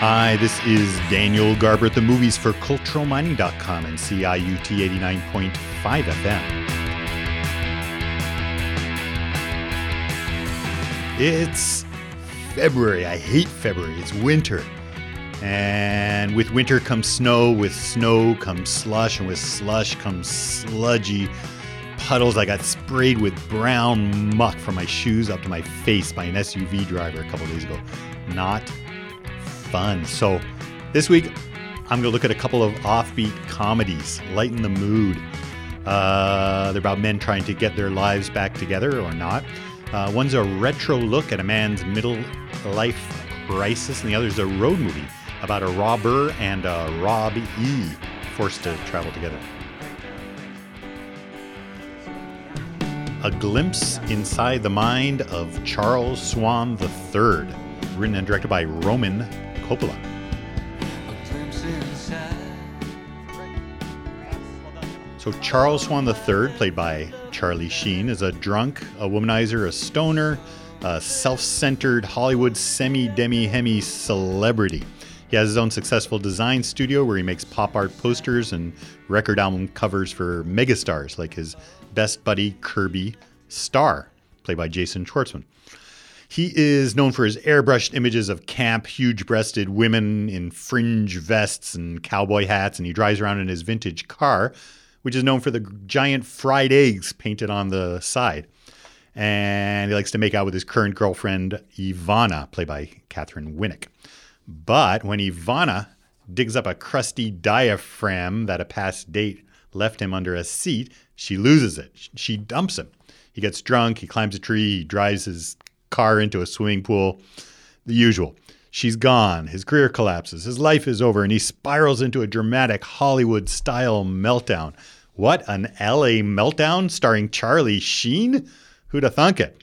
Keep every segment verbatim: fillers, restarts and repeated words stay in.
Hi, this is Daniel Garber at the movies for cultural mining dot com and C I U T eighty-nine point five F M. It's February. I hate February. It's winter. And with winter comes snow, with snow comes slush, and with slush comes sludgy puddles. I got sprayed with brown muck from my shoes up to my face by an S U V driver a couple days ago. Not fun. So this week, I'm going to look at a couple of offbeat comedies, lighten the mood. Uh, they're about men trying to get their lives back together or not. Uh, one's a retro look at a man's middle life crisis, and the other's a road movie about a robber and a Rob E forced to travel together. A glimpse inside the mind of Charles Swan the Third, written and directed by Roman Coppola. So Charles Swan the Third, played by Charlie Sheen, is a drunk, a womanizer, a stoner, a self-centered Hollywood semi-demi-hemi celebrity. He has his own successful design studio where he makes pop art posters and record album covers for megastars like his best buddy Kirby Starr, played by Jason Schwartzman. He is known for his airbrushed images of camp, huge-breasted women in fringe vests and cowboy hats, and he drives around in his vintage car, which is known for the giant fried eggs painted on the side. And he likes to make out with his current girlfriend, Ivana, played by Catherine Winnick. But when Ivana digs up a crusty diaphragm that a past date left him under a seat, she loses it. She dumps him. He gets drunk, he climbs a tree, he drives his car into a swimming pool. The usual. She's gone. His career collapses. His life is over, and he spirals into a dramatic Hollywood-style meltdown. What, an L A meltdown starring Charlie Sheen? Who'da thunk it?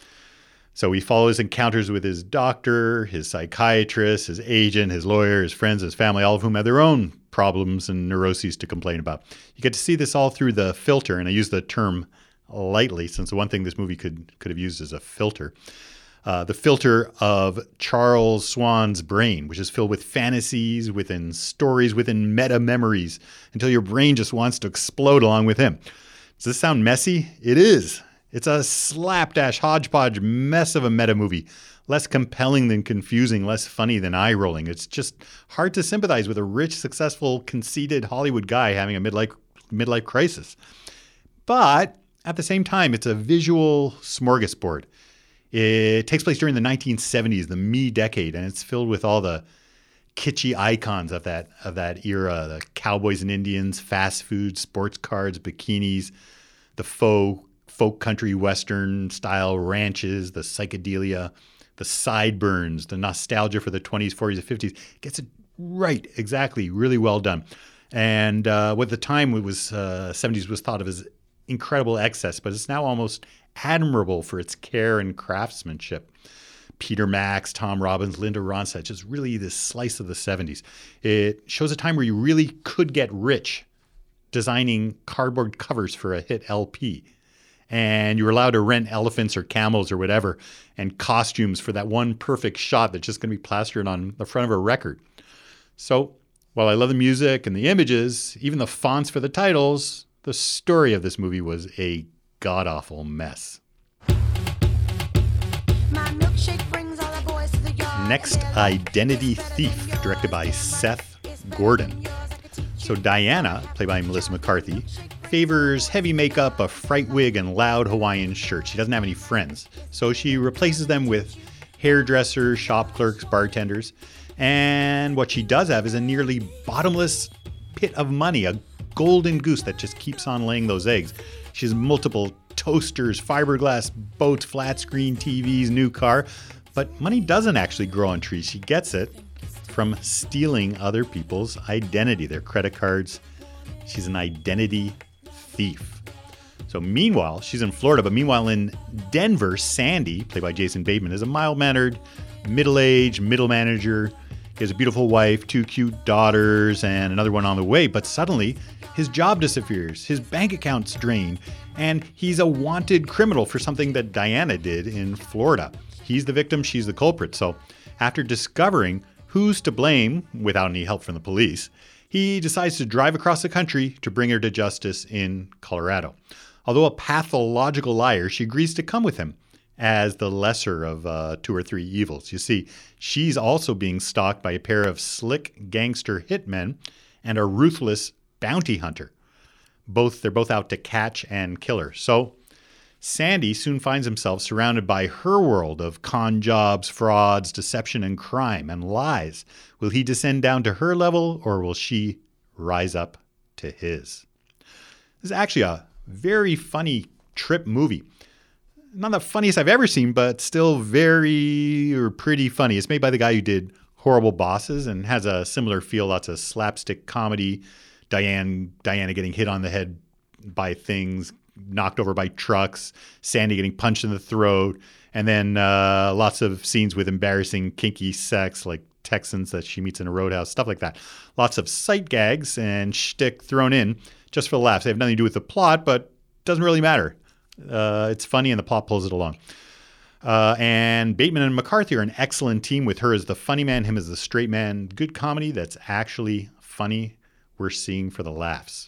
So we follow his encounters with his doctor, his psychiatrist, his agent, his lawyer, his friends, his family, all of whom have their own problems and neuroses to complain about. You get to see this all through the filter, and I use the term lightly, since the one thing this movie could could have used is a filter. Uh, the filter of Charles Swan's brain, which is filled with fantasies, within stories, within meta memories, until your brain just wants to explode along with him. Does this sound messy? It is. It's a slapdash hodgepodge mess of a meta movie. Less compelling than confusing, less funny than eye-rolling. It's just hard to sympathize with a rich, successful, conceited Hollywood guy having a midlife midlife crisis. But at the same time, it's a visual smorgasbord. It takes place during the nineteen seventies, the me decade, and it's filled with all the kitschy icons of that of that era: the cowboys and Indians, fast food, sports cars, bikinis, the faux folk country western style ranches, the psychedelia, the sideburns, the nostalgia for the twenties, forties, and fifties. Gets it right, exactly, really well done. And uh, what at the time it was uh, seventies was thought of as incredible excess, but it's now almost admirable for its care and craftsmanship. Peter Max, Tom Robbins, Linda Ronstadt, just really this slice of the seventies. It shows a time where you really could get rich designing cardboard covers for a hit L P. And you were allowed to rent elephants or camels or whatever and costumes for that one perfect shot that's just going to be plastered on the front of a record. So while I love the music and the images, even the fonts for the titles, the story of this movie was a god-awful mess. Next, Identity Thief, directed by Seth Gordon. So Diana, played by Melissa McCarthy, favors heavy makeup, a fright wig, and loud Hawaiian shirt. She doesn't have any friends, so she replaces them with hairdressers, shop clerks, bartenders. And what she does have is a nearly bottomless pit of money, a golden goose that just keeps on laying those eggs. She has multiple toasters, fiberglass boats, flat screen T Vs, new car. But money doesn't actually grow on trees. She gets it from stealing other people's identity, their credit cards. She's an identity thief. So meanwhile, she's in Florida, but meanwhile in Denver, Sandy, played by Jason Bateman, is a mild-mannered, middle-aged middle manager. He has a beautiful wife, two cute daughters, and another one on the way. But suddenly, his job disappears, his bank account's drained, and he's a wanted criminal for something that Diana did in Florida. He's the victim, she's the culprit. So after discovering who's to blame without any help from the police, he decides to drive across the country to bring her to justice in Colorado. Although a pathological liar, she agrees to come with him as the lesser of uh, two or three evils. You see, she's also being stalked by a pair of slick gangster hitmen and a ruthless bounty hunter. Both They're both out to catch and kill her. So Sandy soon finds himself surrounded by her world of con jobs, frauds, deception, and crime and lies. Will he descend down to her level, or will she rise up to his? This is actually a very funny trip movie. Not the funniest I've ever seen, but still very or pretty funny. It's made by the guy who did Horrible Bosses and has a similar feel, lots of slapstick comedy. Diane, Diana getting hit on the head by things, knocked over by trucks, Sandy getting punched in the throat, and then uh, lots of scenes with embarrassing kinky sex like Texans that she meets in a roadhouse, stuff like that. Lots of sight gags and shtick thrown in just for the laughs. They have nothing to do with the plot, but doesn't really matter. Uh, it's funny and the plot pulls it along. Uh, and Bateman and McCarthy are an excellent team, with her as the funny man, him as the straight man. Good comedy that's actually funny. We're seeing for the laughs.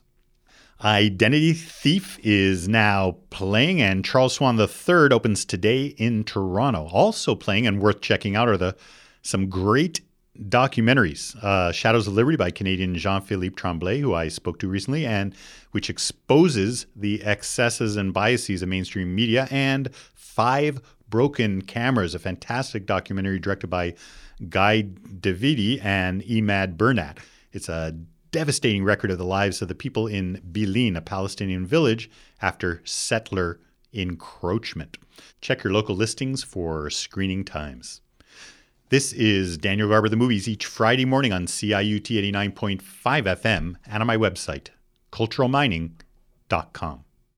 Identity Thief is now playing, and Charles Swan the third opens today in Toronto. Also playing and worth checking out are the some great documentaries. Uh, Shadows of Liberty by Canadian Jean-Philippe Tremblay, who I spoke to recently, and which exposes the excesses and biases of mainstream media, and Five Broken Cameras, a fantastic documentary directed by Guy Davidi and Emad Bernat. It's a devastating record of the lives of the people in Bilin, a Palestinian village, after settler encroachment. Check your local listings for screening times. This is Daniel Garber, The Movies, each Friday morning on C I U T eighty-nine point five F M and on my website, cultural mining dot com.